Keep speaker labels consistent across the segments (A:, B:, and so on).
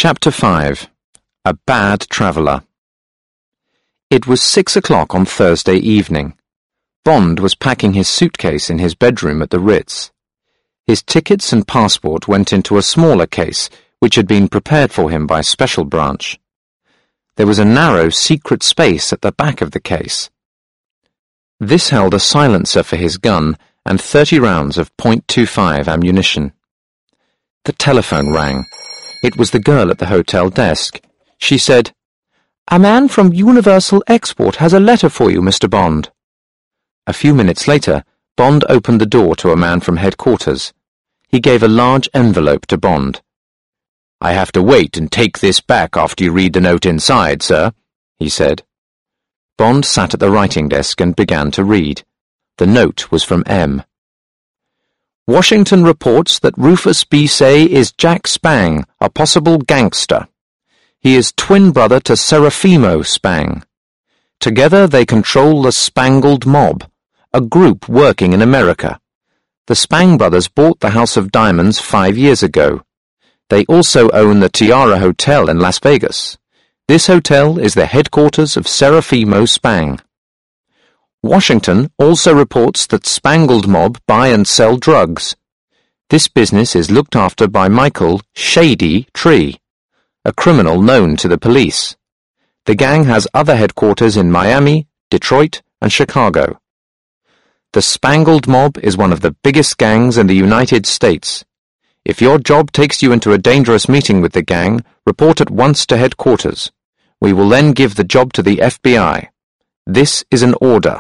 A: Chapter 5. A Bad Traveller. It was 6 o'clock on Thursday evening. Bond was packing his suitcase in his bedroom at the Ritz. His tickets and passport went into a smaller case, which had been prepared for him by Special Branch. There was a narrow, secret space at the back of the case. This held a silencer for his gun and 30 rounds of .25 ammunition. The telephone rang. It was the girl at the hotel desk. She said, "A man from Universal Export has a letter for you, Mr. Bond." A few minutes later, Bond opened the door to a man from headquarters. He gave a large envelope to Bond. "I have to wait and take this back after you read the note inside, sir," he said. Bond sat at the writing desk and began to read. The note was from M. "Washington reports that Rufus B. Say is Jack Spang, a possible gangster. He is twin brother to Serafimo Spang. Together they control the Spangled Mob, a group working in America. The Spang brothers bought the House of Diamonds 5 years ago. They also own the Tiara Hotel in Las Vegas. This hotel is the headquarters of Serafimo Spang. Washington also reports that Spangled Mob buy and sell drugs. This business is looked after by Michael Shady Tree, a criminal known to the police. The gang has other headquarters in Miami, Detroit, and Chicago. The Spangled Mob is one of the biggest gangs in the United States. If your job takes you into a dangerous meeting with the gang, report at once to headquarters. We will then give the job to the FBI. This is an order."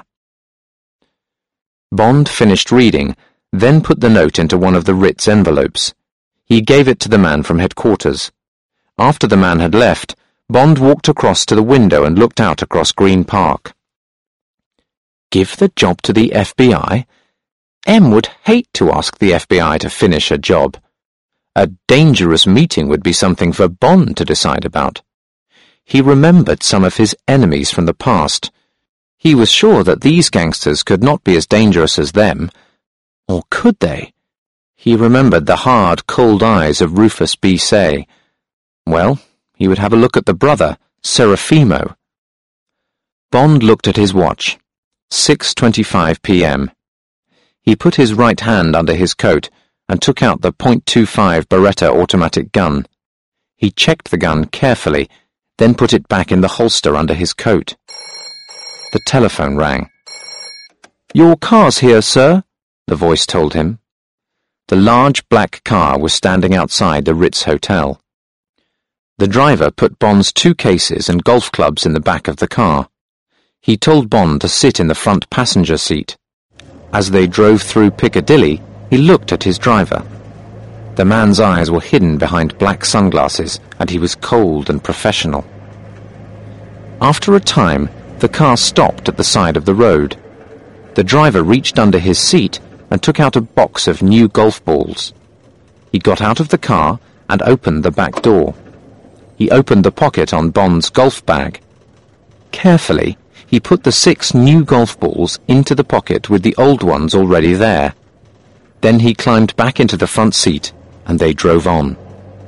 A: Bond finished reading, then put the note into one of the Ritz envelopes. He gave it to the man from headquarters. After the man had left, Bond walked across to the window and looked out across Green Park. Give the job to the FBI? M would hate to ask the FBI to finish a job. A dangerous meeting would be something for Bond to decide about. He remembered some of his enemies from the past. He was sure that these gangsters could not be as dangerous as them. Or could they? He remembered the hard, cold eyes of Rufus B. Say. Well, he would have a look at the brother, Serafimo. Bond looked at his watch. 6:25 p.m. He put his right hand under his coat and took out the .25 Beretta automatic gun. He checked the gun carefully, then put it back in the holster under his coat. The telephone rang. "Your car's here, sir," the voice told him. The large black car was standing outside the Ritz Hotel. The driver put Bond's 2 cases and golf clubs in the back of the car. He told Bond to sit in the front passenger seat. As they drove through Piccadilly, he looked at his driver. The man's eyes were hidden behind black sunglasses, and he was cold and professional. After a time, the car stopped at the side of the road. The driver reached under his seat and took out a box of new golf balls. He got out of the car and opened the back door. He opened the pocket on Bond's golf bag. Carefully, he put the 6 new golf balls into the pocket with the old ones already there. Then he climbed back into the front seat, and they drove on.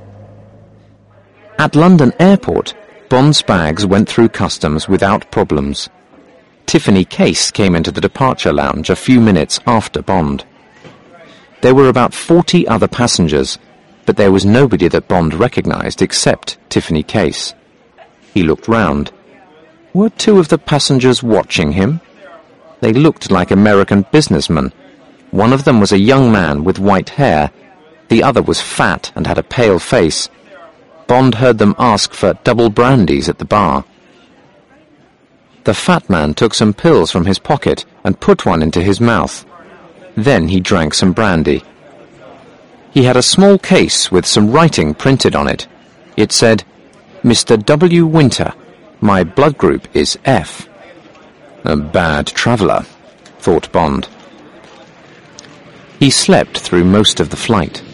A: At London Airport, Bond's bags went through customs without problems. Tiffany Case came into the departure lounge a few minutes after Bond. There were about 40 other passengers, but there was nobody that Bond recognized except Tiffany Case. He looked round. Were 2 of the passengers watching him? They looked like American businessmen. One of them was a young man with white hair. The other was fat and had a pale face. Bond heard them ask for double brandies at the bar. The fat man took some pills from his pocket and put one into his mouth. Then he drank some brandy. He had a small case with some writing printed on it. It said, "Mr. W. Winter. My blood group is F." A bad traveller, thought Bond. He slept through most of the flight.